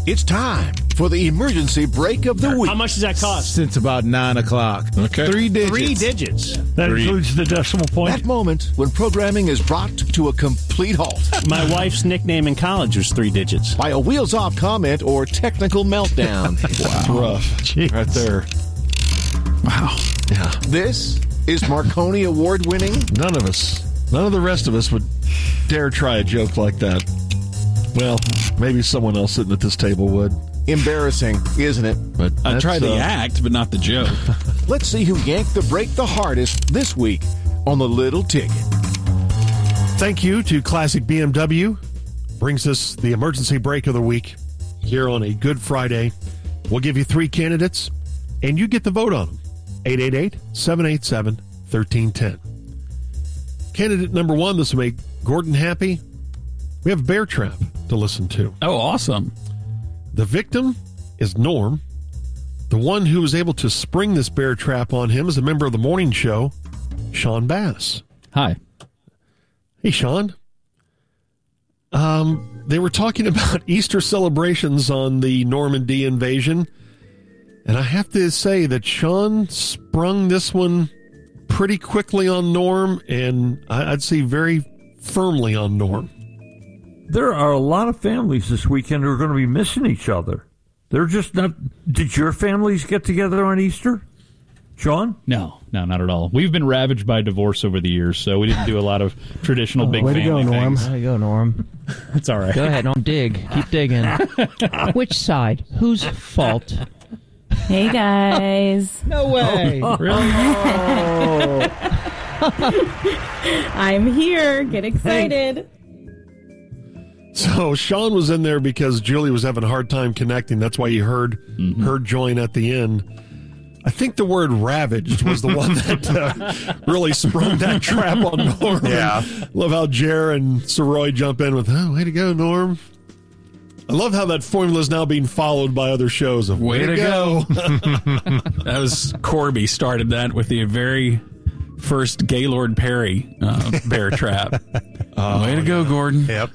It's time for the emergency break of the week. How much does that cost? Since about 9 o'clock. Okay. 3 digits. 3 digits. That includes the decimal point. That moment when programming is brought to a complete halt My wife's nickname in college was 3 digits. by a wheels-off comment or technical meltdown. Wow. Rough. Jeez. Right there. Wow. Yeah. This is Marconi Award-winning None of the rest of us would dare try a joke like that. Well, maybe someone else sitting at this table would. embarrassing, isn't it? But I tried the act, but not the joke. Let's see who yanked the break the hardest this week on the Little Ticket. Thank you to Classic BMW. Brings us the emergency break of the week here on a Good Friday. We'll give you 3 candidates, and you get the vote on them. 888-787-1310. Candidate number 1, this will make Gordon happy. We have Bear Trap to listen to. Oh, awesome. The victim is Norm. The one who was able to spring this bear trap on him is a member of the morning show, Sean Bass. Hi. Hey, Sean. They were talking about Easter celebrations on the Normandy invasion, and I have to say that Sean sprung this one pretty quickly on Norm, and I'd say very firmly on Norm. There are a lot of families this weekend who are going to be missing each other. They're just not... Did your families get together on Easter? Sean? No, not at all. We've been ravaged by divorce over the years, so we didn't do a lot of traditional big family things. Way to go, Norm. It's all right. Go ahead, Norm. Dig. Keep digging. Which side? Whose fault? Hey, guys. No way. Really? I'm here. Get excited. So Sean was in there because Julie was having a hard time connecting. That's why you heard her join at the end. I think the word ravaged was the one that really sprung that trap on Norm. Yeah. Love how Jer and Soroy jump in with, oh, way to go, Norm. I love how that formula is now being followed by other shows. Of, Way to go. That was Corby started that with the very first Gaylord Perry bear trap. Way to go, Gordon. Yep.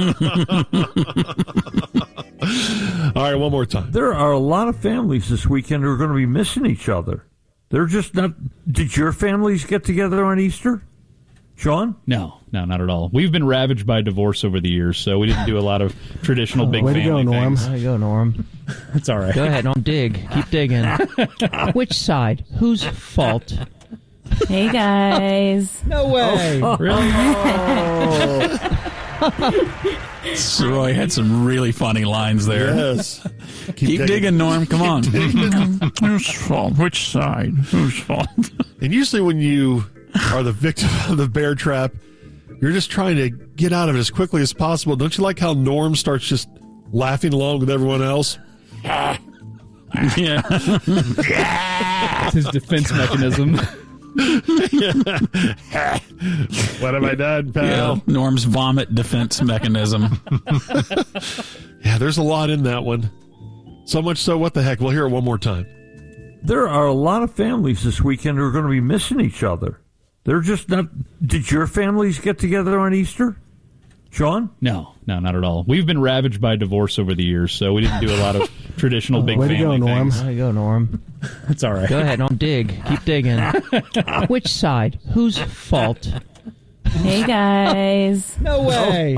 All right, one more time. There are a lot of families this weekend who are going to be missing each other. They're just not... Did your families get together on Easter? Sean? No, not at all. We've been ravaged by divorce over the years, so we didn't do a lot of traditional big Way to family go, Norm. things. Way to go, Norm. It's all right. Go ahead, Norm. Dig. Keep digging. Which side? Whose fault? Hey, guys. No way. Roy had some really funny lines there. Yes. Keep digging, Norm. Come on. Whose fault? Which side? Whose fault? And usually when you are the victim of the bear trap, you're just trying to get out of it as quickly as possible. Don't you like how Norm starts just laughing along with everyone else? Yeah. It's his defense mechanism. What have I done, pal? Yeah, Norm's vomit defense mechanism. Yeah, there's a lot in that one. So much so, what the heck? We'll hear it one more time. There are a lot of families this weekend who are going to be missing each other. They're just not... Did your families get together on Easter? Sean? No, not at all. We've been ravaged by divorce over the years, so we didn't do a lot of traditional big family things. Way to go, Norm. It's all right. Go ahead, Norm. Dig. Keep digging. Which side? Whose fault? Hey, guys. No way.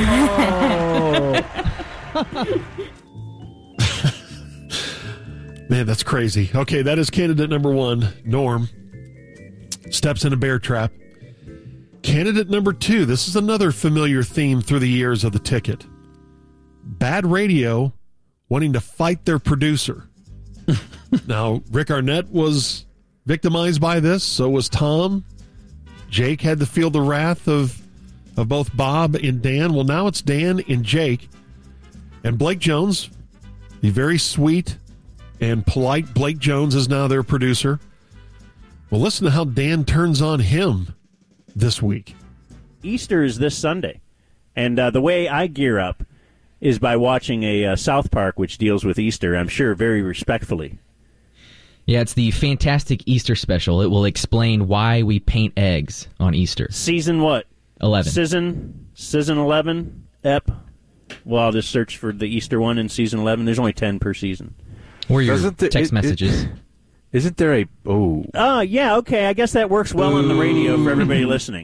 Man, that's crazy. Okay, that is candidate number 1, Norm. Steps in a bear trap. Candidate number 2, this is another familiar theme through the years of the ticket. Bad radio wanting to fight their producer. Now, Rick Arnett was victimized by this, so was Tom. Jake had to feel the wrath of both Bob and Dan. Well, now it's Dan and Jake. And Blake Jones, the very sweet and polite Blake Jones, is now their producer. Well, listen to how Dan turns on him this week. Easter is this Sunday, and the way I gear up is by watching a South Park, which deals with Easter, I'm sure, very respectfully. Yeah, it's the Fantastic Easter Special. It will explain why we paint eggs on Easter. Season what? 11. Season 11, Ep. Well, I'll just search for the Easter one in season 11. There's only 10 per season. Or your text messages. Isn't there a... Oh. Yeah, okay. I guess that works well on the radio for everybody listening.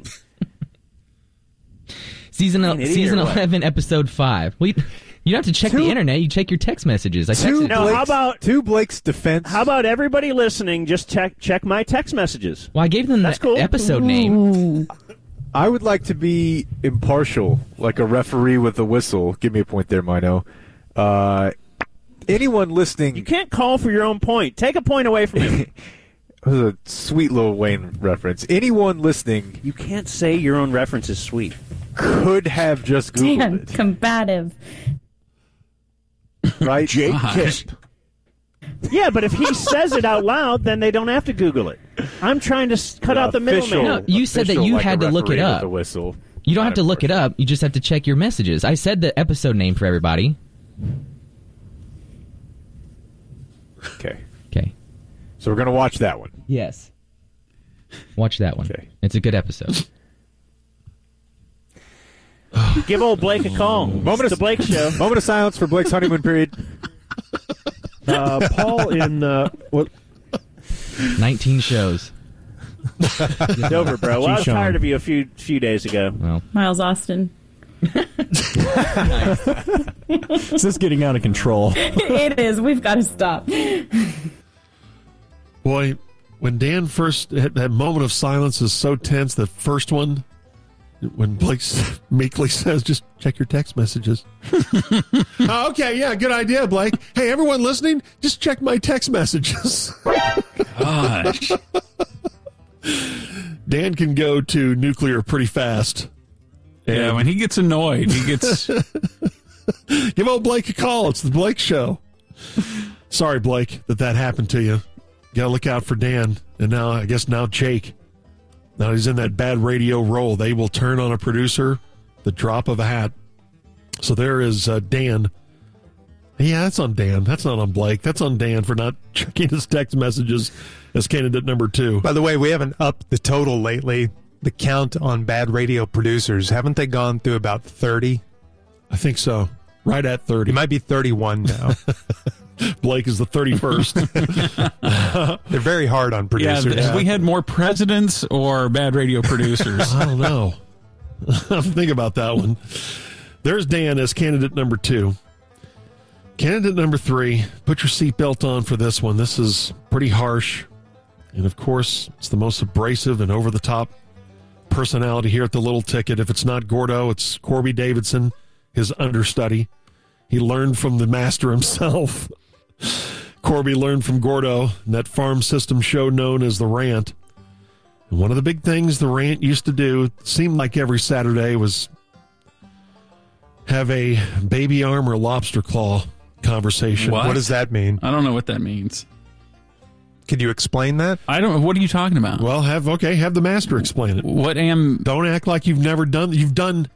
Season 11, episode 5. Well, you don't have to check the internet. You check your text messages. To Blake's defense. How about everybody listening just check my text messages? Well, I gave them the episode name. I would like to be impartial, like a referee with a whistle. Give me a point there, Mino. Anyone listening... You can't call for your own point. Take a point away from him. It was a sweet Lil Wayne reference. Anyone listening... You can't say your own reference is sweet. Could have just Googled Dan, it. combative. Right? Jake Kemp. Yeah, but if he says it out loud, then they don't have to Google it. I'm trying to cut out the middleman. No, you said that you had to look it up. The whistle. You don't have to look it up. You just have to check your messages. I said the episode name for everybody. Okay. Okay. So we're going to watch that one. Yes. Watch that one. Okay. It's a good episode. Give old Blake a call. It's the Blake Show. Moment of silence for Blake's honeymoon period. Paul in what? 19 shows. It's over, bro. Well, I was tired of you a few days ago. Well, Miles Austin. This is getting out of control. It is. We've got to stop. Boy, when Dan first that moment of silence is so tense. The first one, when Blake meekly says, "Just check your text messages." Oh, okay, yeah, good idea, Blake. Hey, everyone listening, just check my text messages. Gosh. Dan can go to nuclear pretty fast. Yeah, when he gets annoyed, he gets... Give old Blake a call. It's the Blake Show. Sorry, Blake, that happened to you. Got to look out for Dan. And now Jake. Now he's in that bad radio role. They will turn on a producer the drop of a hat. So there is Dan. Yeah, that's on Dan. That's not on Blake. That's on Dan for not checking his text messages as candidate number 2. By the way, we haven't upped the total lately. The count on bad radio producers. Haven't they gone through about 30? I think so. Right at 30. It might be 31 now. Blake is the 31st. They're very hard on producers. Yeah, we had more presidents or bad radio producers. I don't know. Think about that one. There's Dan as candidate number 2. Candidate number 3, put your seatbelt on for this one. This is pretty harsh. And, of course, it's the most abrasive and over-the-top personality here at the Little Ticket. If it's not Gordo, it's Corby Davidson, his understudy. He learned from the master himself. Corby learned from Gordo in that farm system show known as The Rant. And one of the big things The Rant used to do, it seemed like every Saturday, was have a baby arm or lobster claw conversation. What does that mean? I don't know what that means. Could you explain that? I don't. What are you talking about? Well, have the master explain it. Don't act like you've never done. You've done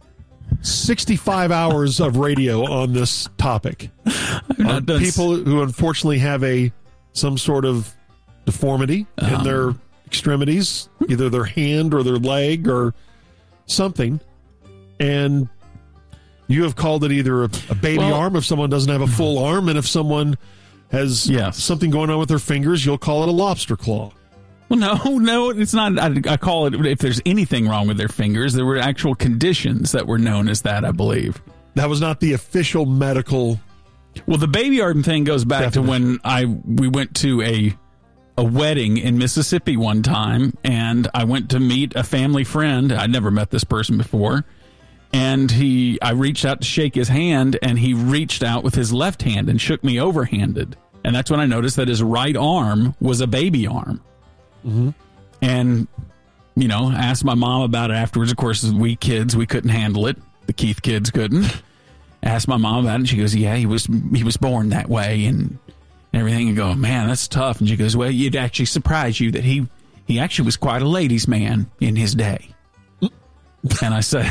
65 hours of radio on this topic. On people who unfortunately have some sort of deformity in their extremities, either their hand or their leg or something, and you have called it either a baby arm if someone doesn't have a full arm, and if someone has something going on with their fingers, you'll call it a lobster claw. Well, no, it's not. I call it, if there's anything wrong with their fingers, there were actual conditions that were known as that, I believe. That was not the official medical... Well, the baby arm thing goes back to when we went to a wedding in Mississippi one time, and I went to meet a family friend. I'd never met this person before. And I reached out to shake his hand, and he reached out with his left hand and shook me overhanded. And that's when I noticed that his right arm was a baby arm. Mm-hmm. And, asked my mom about it afterwards. Of course, we kids, we couldn't handle it. The Keith kids couldn't. Asked my mom about it, and she goes, yeah, he was born that way and everything. And go, man, that's tough. And she goes, well, it'd actually surprise you that he actually was quite a ladies' man in his day. And I said...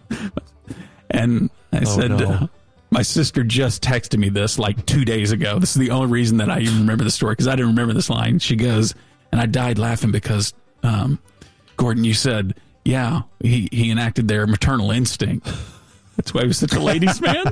my sister just texted me this like 2 days ago. This is the only reason that I even remember the story, because I didn't remember this line. She goes, and I died laughing because, Gordon, you said, yeah, he enacted their maternal instinct. That's why he was such a ladies' man.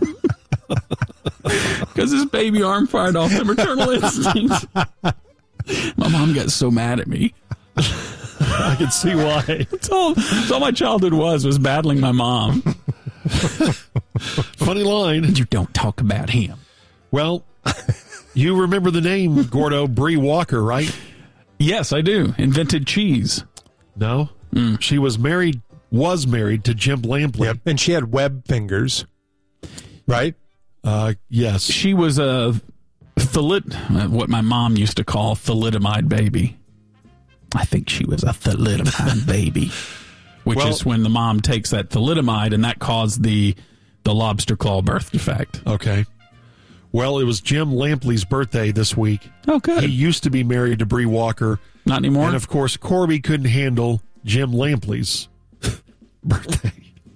Because his baby arm fired off the maternal instinct. My mom got so mad at me. I can see why. That's all my childhood was battling my mom. Funny line. You don't talk about him. Well, you remember the name, Gordo, Bree Walker, right? Yes, I do. Invented cheese. No. She was married to Jim Lampley. Yep. And she had web fingers, right? Yes. She was a what my mom used to call thalidomide baby. I think she was a thalidomide baby, which is when the mom takes that thalidomide and that caused the lobster claw birth defect. Okay. Well, it was Jim Lampley's birthday this week. Oh, good. He used to be married to Bree Walker. Not anymore? And, of course, Corby couldn't handle Jim Lampley's birthday.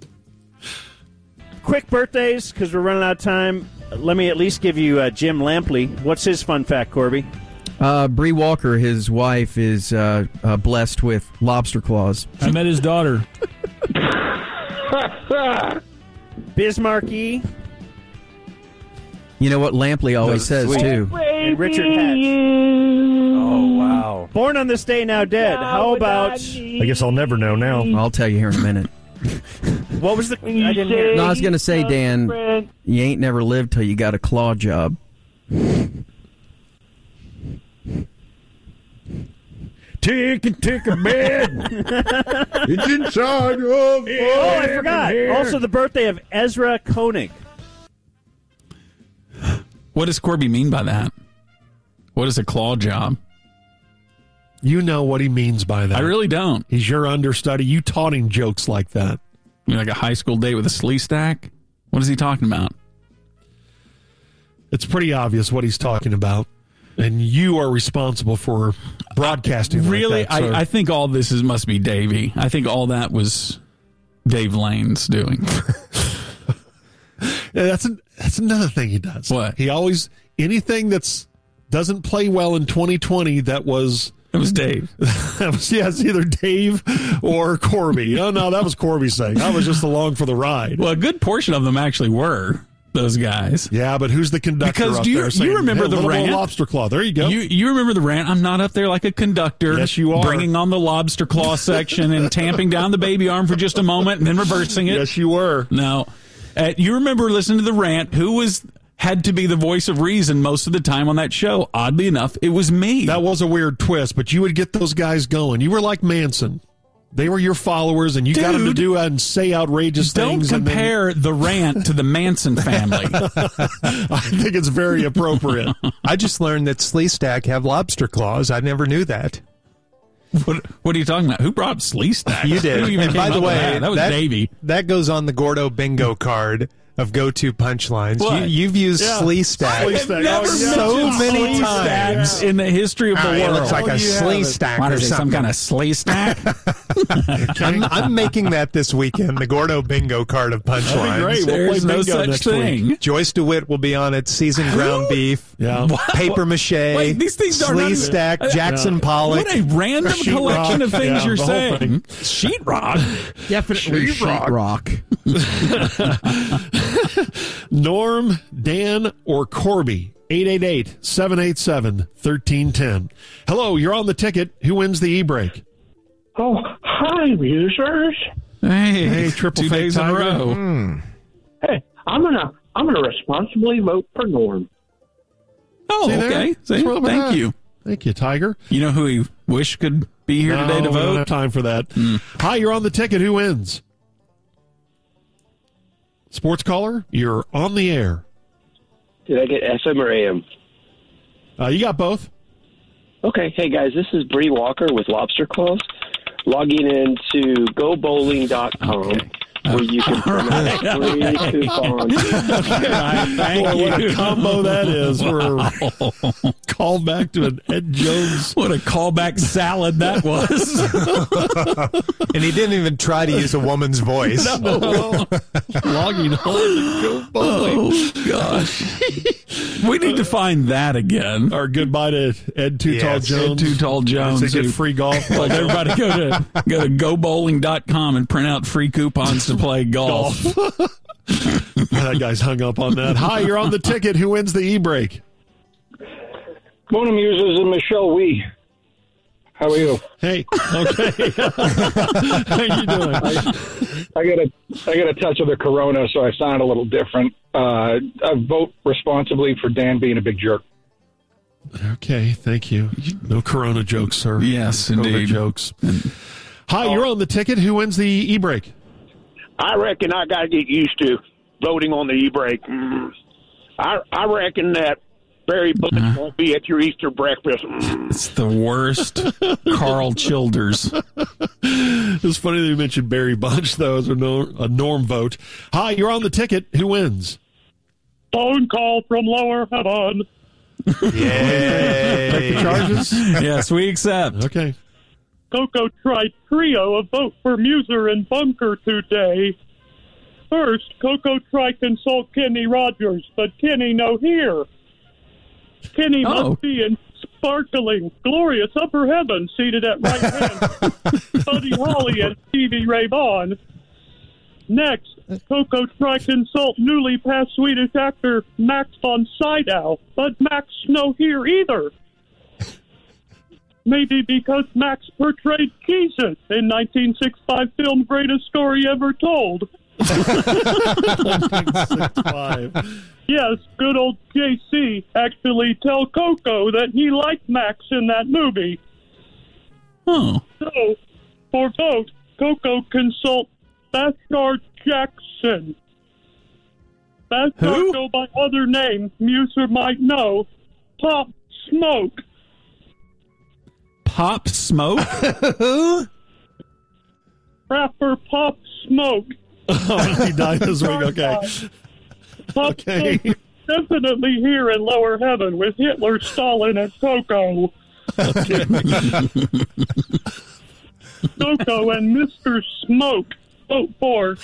Quick birthdays, because we're running out of time. Let me at least give you Jim Lampley. What's his fun fact, Corby? Bree Walker, his wife, is blessed with lobster claws. I met his daughter. Bismarcky. You know what Lampley always says, too. And Richard Hatch. Oh, wow. Born on this day, now dead. How about... I guess I'll never know now. I'll tell you here in a minute. What was the... I didn't hear. No, I was going to say, Dan, you ain't never lived till you got a claw job. Take a bed. It's inside of... Oh, I forgot. Also the birthday of Ezra Koenig. What does Corby mean by that? What is a claw job? You know what he means by that. I really don't. He's your understudy. You taught him jokes like that. You mean like a high school date with a slee stack? What is he talking about? It's pretty obvious what he's talking about. And you are responsible for broadcasting. Really? Like that, I think all this must be Davey. I think all that was Dave Lane's doing. Yeah, that's another thing he does. What? He always, anything that's doesn't play well in 2020, It was Dave. It's either Dave or Corby. Oh, no, that was Corby saying. I was just along for the ride. Well, a good portion of them actually were those guys. Yeah, but who's the conductor because up do you, there saying, you remember hey, the rant? Lobster claw. There you go. You remember the rant? I'm not up there like a conductor. Yes, you are. Bringing on the lobster claw section and tamping down the baby arm for just a moment and then reversing it. Yes, you were. No. You remember listening to the rant? Who had to be the voice of reason most of the time on that show? Oddly enough, it was me. That was a weird twist, but you would get those guys going. You were like Manson. They were your followers, and you got them to do and say outrageous things. Don't compare the rant to the Manson family. I think it's very appropriate. I just learned that Slee Stack have lobster claws. I never knew that. What are you talking about? Who brought Slee Stack? You did. Who even And by came the up with way, that was Davey. That goes on the Gordo bingo card of go-to punchlines. What? You've used Slee Stack Never so many times in the history of the world. It looks like a Slee Stack What or is it, some something. kind of Slee Stack? I'm making that this weekend, the Gordo bingo card of punchlines. That'd be great. We'll There's play no bingo such next thing. week. Joyce DeWitt will be on it. Seasoned ground beef, paper mache, Wait, these things are Slee not even- Stack, Jackson Pollock. What a random collection of things you're the whole saying. Sheetrock. Definitely sheetrock. Norm, Dan, or Corby. 888-787-1310. Hello, you're on the ticket. Who wins the e-break? Oh, hi, users. Hey, triple 2 fake days in a tiger. row. Hey, I'm gonna responsibly vote for Norm. Oh, See there? okay. What's See, wrong with thank that? you. Thank you, Tiger. You know who he wish could be here today to We don't vote? have time for that. Hi, you're on the ticket. Who wins? Sports caller, you're on the air. Did I get FM or AM? You got both. Okay. Hey, guys, this is Bree Walker with Lobster Claws, logging into GoBowling.com, where you can promote free coupons. Thank Boy, what you. a combo that is for a call back to an Ed Jones. What a callback salad that was. And he didn't even try to use a woman's voice. Logging on to Go Bowling. Oh, gosh. We need to find that again. Or goodbye to Ed Too Tall Jones. Ed Too Tall Jones. To get free golf. Well, everybody go to gobowling.com and print out free coupons to play golf. That guy's hung up on that. Hi, you're on the ticket. Who wins the e-break? Morning, Muses and Michelle Wee. How are you? Hey, okay. How you doing? I got a touch of the corona, so I sound a little different. I vote responsibly for Dan being a big jerk. Okay, thank you. No corona jokes, sir. Yes, no indeed. Jokes. Hi, you're on the ticket. Who wins the e-break? I reckon I got to get used to voting on the e-break. I reckon that Barry Bunch won't be at your Easter breakfast. It's the worst. Carl Childers. It's funny that you mentioned Barry Bunch, though, as a norm vote. Hi, you're on the ticket. Who wins? Phone call from Lower Heaven. Yay. Take the charges? Yes, we accept. Okay. Coco tried trio a vote for Muser and Bunker today. First, Coco tried consult Kenny Rogers, but Kenny no here. Kenny must be in sparkling, glorious upper heaven, seated at right hand. Buddy Holly and Stevie Ray Vaughan. Next, Coco tried consult newly passed Swedish actor Max von Sydow, but Max no here either. Maybe because Max portrayed Jesus in 1965 film Greatest Story Ever Told. 1965. Yes, good old JC actually tell Coco that he liked Max in that movie. Oh. So, for vote, Coco consult Bashard Jackson. Bashard go by other name, Muser might know, Pop Smoke. Pop Smoke? Who? Rapper Pop Smoke. Oh, he died this week. Okay. Pop Smoke is definitely here in Lower Heaven with Hitler, Stalin, and Coco. Okay. Coco and Mr. Smoke vote for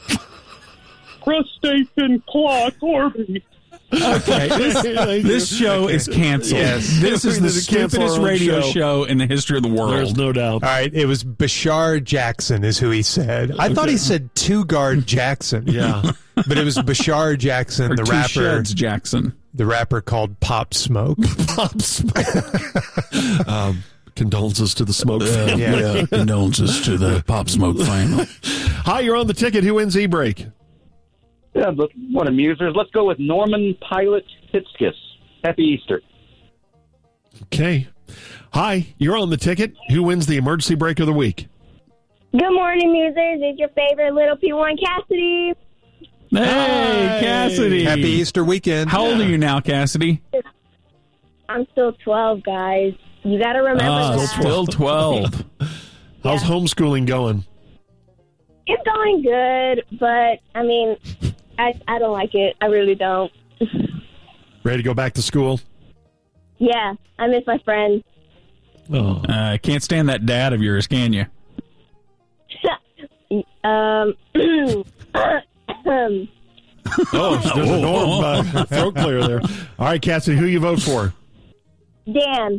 Crustacean Claw Corby. Okay, this show is canceled. Yes. This is the stupidest radio show in the history of the world. There's no doubt. All right, it was Bashar Jackson is who he said. I thought he said Two-Guard Jackson. Yeah. But it was Bashar Jackson, Or the Two rapper. Sheds Jackson. The rapper called Pop Smoke. Pop Smoke. Condolences to the Smoke family. Yeah, condolences to the Pop Smoke family. Hi, you're on the ticket. Who wins e-break? Yeah, but what amusers. Let's go with Norman Pilot Hitskis. Happy Easter. Okay. Hi, you're on the ticket. Who wins the emergency break of the week? Good morning, Musers. It's your favorite little P1, Cassidy. Hey, Cassidy. Happy Easter weekend. How old are you now, Cassidy? I'm still 12, guys. You got to remember that. Still 12. How's homeschooling going? It's going good, but, I mean, I don't like it. I really don't. Ready to go back to school? Yeah, I miss my friends. Oh. Can't stand that dad of yours, can you? Oh, there's a Norm throat clear there. All right, Cassidy, who you vote for? Dan.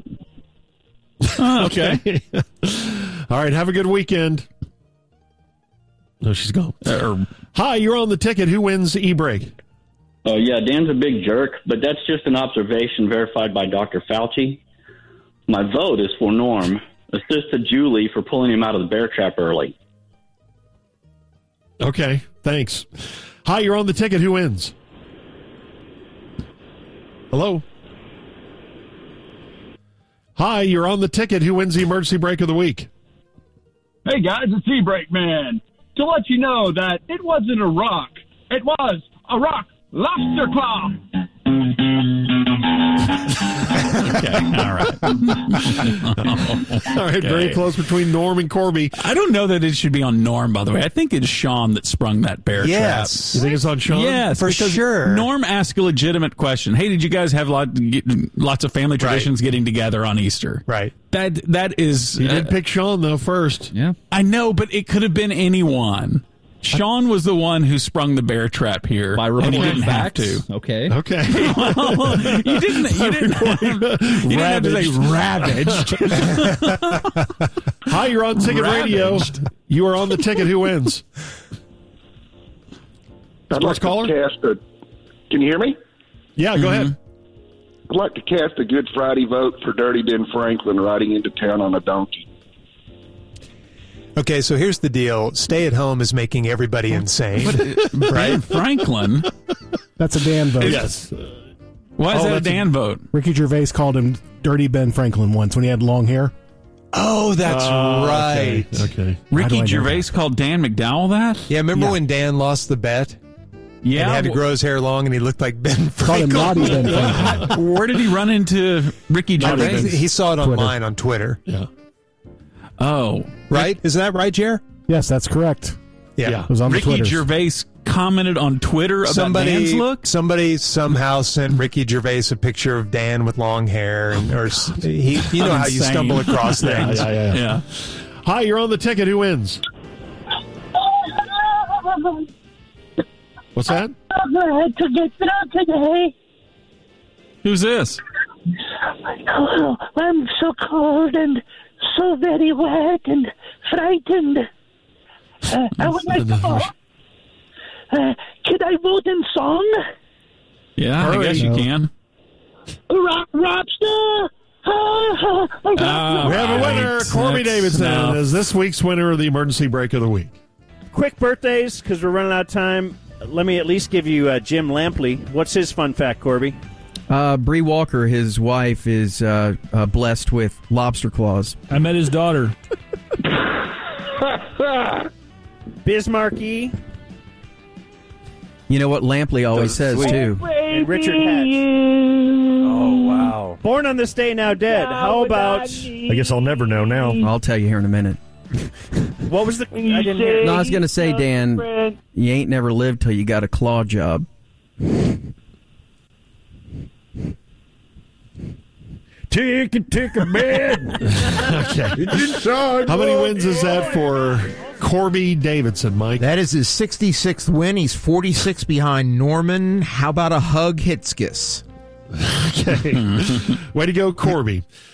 Okay. All right, have a good weekend. No, she's gone. Hi, you're on the ticket. Who wins the e-break? Oh, yeah, Dan's a big jerk, but that's just an observation verified by Dr. Fauci. My vote is for Norm. Assist to Julie for pulling him out of the bear trap early. Okay, thanks. Hi, you're on the ticket. Who wins? Hello? Hi, you're on the ticket. Who wins the emergency break of the week? Hey, guys, it's E-Break Man. To let you know that it wasn't a rock. It was a rock lobster claw. Okay, all right. All right, very close between Norm and Corby. I don't know that it should be on Norm, by the way. I think it's Sean that sprung that bear trap. Yes. You think it's on Sean? Yes, For because sure. Norm asked a legitimate question. Hey, did you guys have lots of family traditions getting together on Easter? Right. That is... You did pick Sean, though, first. Yeah. I know, but it could have been anyone. Sean was the one who sprung the bear trap here. By and he didn't have facts. to. Okay. Okay. Well, you didn't have to say ravaged. Hi, you're on Ticket Radio. You are on the ticket. Who wins? I'd like caller? to cast a. Can you hear me? Yeah, go ahead. I'd like to cast a Good Friday vote for Dirty Ben Franklin riding into town on a donkey. Okay, so here's the deal. Stay at home is making everybody insane. Ben right? Franklin? That's a Dan vote. Yes. Why is that a Dan vote? Ricky Gervais called him Dirty Ben Franklin once when he had long hair. Oh, that's right. Okay. Ricky Gervais called Dan McDowell that? Yeah, remember when Dan lost the bet? Yeah. And he had to grow his hair long, and he looked like Ben Franklin. Called him Naughty Ben Franklin. Where did he run into Ricky Gervais? He saw it online on Twitter. Yeah. Oh. Right? Isn't that right, Jer? Yes, that's correct. Yeah. It was on the Ricky Twitters. Gervais commented on Twitter about Dan's look? Somebody somehow sent Ricky Gervais a picture of Dan with long hair, and you know how you stumble across things. Yeah. Hi, you're on the ticket. Who wins? What's that? To get through today. Who's this? Oh, I'm so cold and so very wet and frightened. I would like to know, could I vote in song? Yeah, I guess you can. Robster! We have a winner. Corby Davidson is this week's winner of the emergency break of the week. Quick birthdays, because we're running out of time. Let me at least give you Jim Lampley. What's his fun fact, Corby? Bree Walker, his wife, is blessed with lobster claws. I met his daughter. Bismarcky. You know what Lampley always says, too. And Richard Hatch. Oh, wow. Born on this day, now dead. How about... I guess I'll never know now. I'll tell you here in a minute. What was the... I didn't hear. No, I was going to say, Dan, you ain't never lived till you got a claw job. Tick a bed. Okay. It's inside. How many wins is that for Corby Davidson, Mike? That is his 66th win. He's 46 behind Norman. How about a hug Hitskis? Okay. Way to go, Corby.